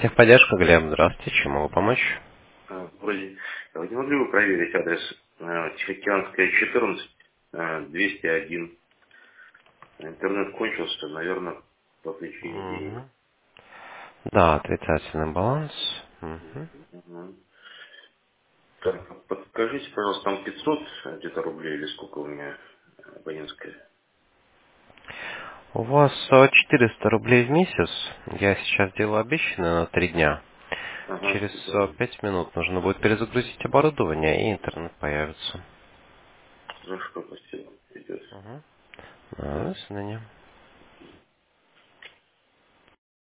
Техподдержка, Глеб, здравствуйте, чем могу помочь? Вроде, вы не могли бы проверить адрес Тихоокеанская, 14, 201. Интернет кончился, наверное, по причине денег. Мгм. Да, отрицательный баланс. Мгм. Мгм. Так, подскажите, пожалуйста, там 500 где-то рублей или сколько у меня абонентская? У вас 400 рублей в месяц. Я сейчас делаю обещанное на 3 дня. Ага, Через спасибо. 5 минут нужно будет перезагрузить оборудование, и интернет появится. Хорошо, спасибо. Идет. Мгм. До Да. свидания.